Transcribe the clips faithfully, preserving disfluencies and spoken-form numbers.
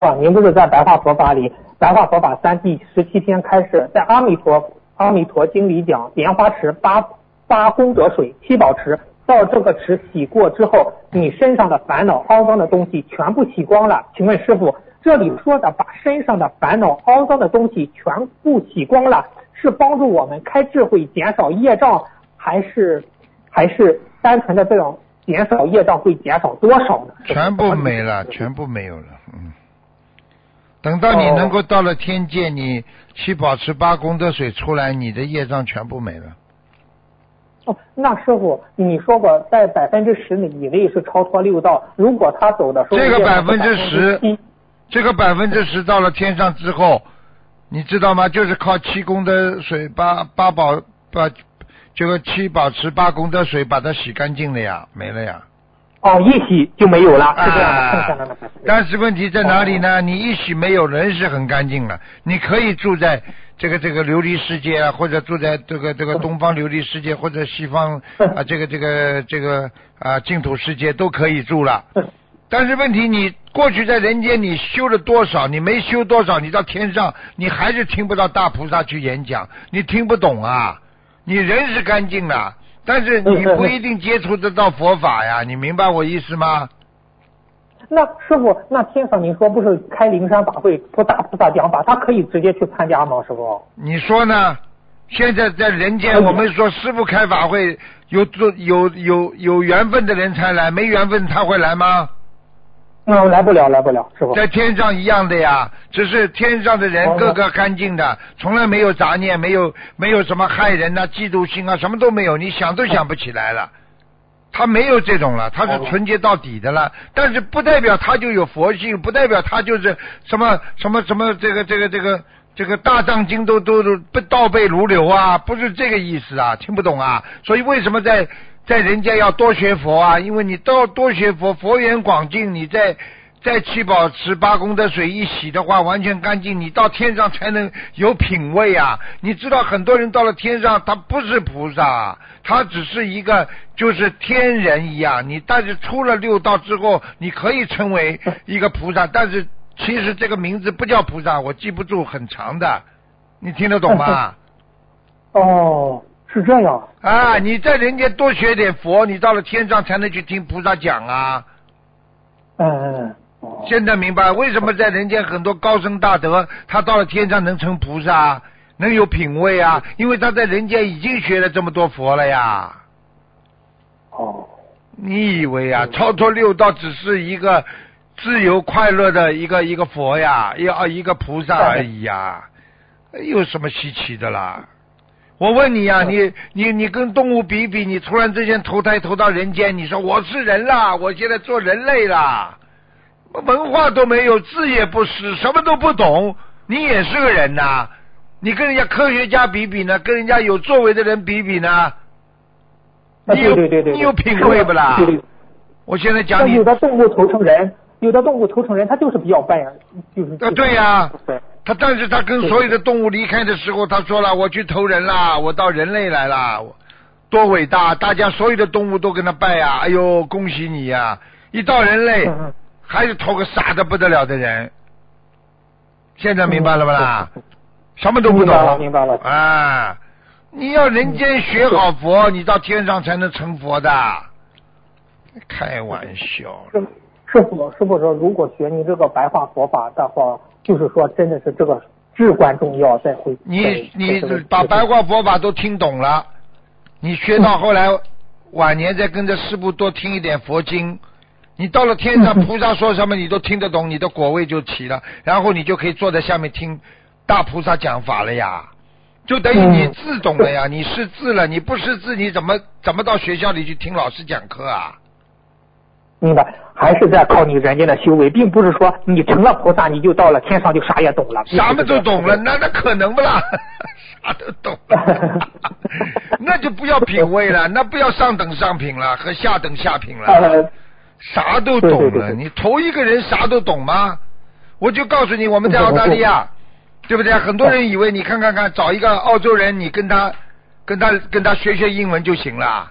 啊，您不是在白话佛法里，白话佛法三第十七天开始，在阿弥陀阿弥陀经里讲，莲花池八八功德水七宝池，到这个池洗过之后，你身上的烦恼肮脏的东西全部洗光了。请问师父，这里说的把身上的烦恼肮脏的东西全部洗光了，是帮助我们开智慧减少业障，还是还是单纯的这种减少业障会减少多少呢？ 全部没了，全部没有了。嗯，等到你能够到了天界，你七宝池八功德水出来，你的业障全部没了。 哦，那师傅，你说过在百分之十以内是超脱六道，如果他走的时候， 这个百分之十，这个百分之十到了天上之后，你知道吗？就是靠七功德水八八宝把这个七宝池八功德水把它洗干净了呀，没了呀。 哦，一洗就没有了，是这样的，剩下的那个。 但是问题在哪里呢？你一洗没有，人是很干净了。你可以住在这个这个琉璃世界啊，或者住在这个这个东方琉璃世界，或者西方啊这个这个这个啊净土世界都可以住了。但是问题，你过去在人间你修了多少？你没修多少，你到天上你还是听不到大菩萨去演讲，你听不懂啊。你人是干净的，但是你不一定接触得到佛法呀，你明白我意思吗？ 那师傅，那天上您说不是开灵山法会，不大菩萨讲法，他可以直接去参加吗？师傅， 你说呢？现在在人间，我们说师父开法会，有做有有有缘分的人才来，没缘分他会来吗？ 嗯，来不了，来不了，师傅。 在天上一样的呀，只是天上的人个个干净的，从来没有杂念，没有没有什么害人啊、嫉妒心啊，什么都没有，你想都想不起来了。他没有这种了，他是纯洁到底的了，但是不代表他就有佛性，不代表他就是什么什么什么这个这个这个这个大藏经都都不倒背如流啊，不是这个意思啊，听不懂啊。所以为什么在在人间要多学佛啊？因为你都要多学佛，佛缘广进，你在在七宝池八功德水一洗的话，完全干净，你到天上才能有品位啊！你知道很多人到了天上，他不是菩萨，他只是一个就是天人一样。你但是出了六道之后，你可以成为一个菩萨，但是其实这个名字不叫菩萨，我记不住，很长的，你听得懂吗？ 哦，是这样啊！你在人间多学点佛，你到了天上才能去听菩萨讲啊。 嗯嗯。 现在明白为什么在人间很多高僧大德，他到了天上能成菩萨，能有品位啊？因为他在人间已经学了这么多佛了呀。 哦， 你以为啊，超脱六道只是一个自由快乐的一个一个佛呀，要一个菩萨而已呀，有什么稀奇的啦？我问你呀、啊，你你你跟动物比比，你突然之间投胎投到人间，你说我是人啦，我现在做人类啦。文化都没有，字也不识，什么都不懂，你也是个人呐、啊？你跟人家科学家比比呢？跟人家有作为的人比比呢？ 你有对对对对， 你有品位不啦？ 对对。 我现在讲你， 有的动物投成人，有的动物投成人，他就是比较笨，就是啊，对呀、啊， 对。 他但是他跟所有的动物离开的时候，他说了，我去投人啦，我到人类来啦，多伟大！大家所有的动物都跟他拜呀、啊，哎呦，恭喜你呀、啊！一到人类。嗯嗯，还是投个傻的不得了的人，现在明白了吧啦？嗯、什么都不懂， 明白了。明白了啊！你要人间学好佛，嗯、你到天上才能成佛的。开玩笑。 师师傅，师傅说，如果学你这个白话佛法的话，就是说真的是这个至关重要，再会。 你你把白话佛法都听懂了，你学到后来、嗯、晚年再跟着师父多听一点佛经。你到了天上，菩萨说什么你都听得懂，你的果位就齐了，然后你就可以坐在下面听大菩萨讲法了呀，就等于你字懂了呀，你识字了，你不识字你怎么怎么到学校里去听老师讲课啊？ 明白，还是在靠你人间的修为，并不是说你成了菩萨你就到了天上就啥也懂了， 啥么都懂了，那那可能不啦？啥都懂了，那就不要品位了，那不要上等上品了和下等下品了。呃啥都懂了， 对对对对， 你头一个人啥都懂吗？我就告诉你，我们在澳大利亚，对不对？很多人以为你看看看，找一个澳洲人，你跟他跟他跟他学学英文就行了。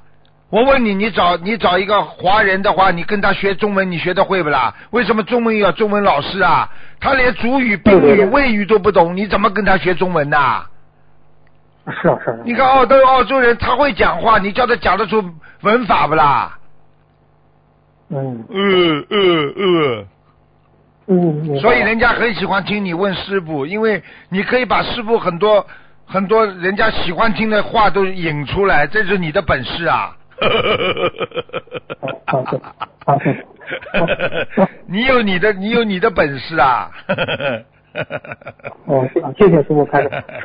我问你，你找你找一个华人的话，你跟他学中文，你学得会不啦？为什么中文要中文老师啊？他连主语、宾语、谓语都不懂，你怎么跟他学中文呐？ 是啊是啊。 你看澳洲澳洲人，他会讲话，你叫他讲得出文法不啦？ 嗯。 嗯嗯嗯。 嗯。 所以人家很喜欢听你问师傅，因为你可以把师傅很多很多人家喜欢听的话都引出来，这是你的本事啊。 好的，好的。 你有你的，你有你的本事啊。 哦，谢谢师傅开始。